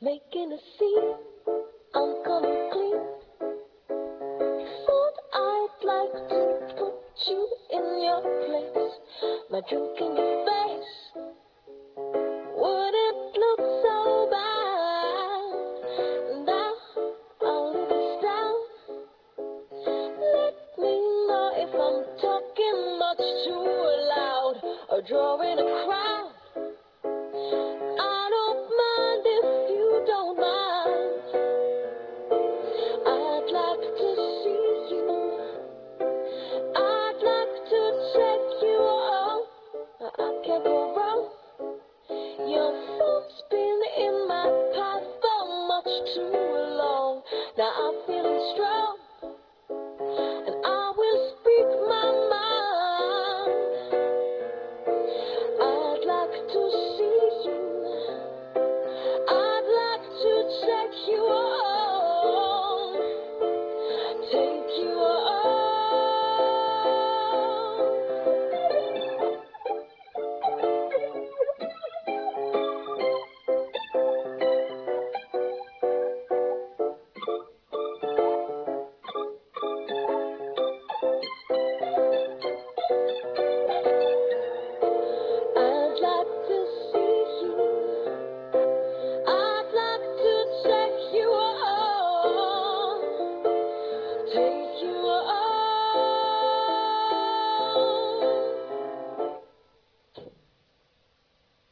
Making a scene, I'm coming clean. Thought I'd like to put you in your place. My drink in your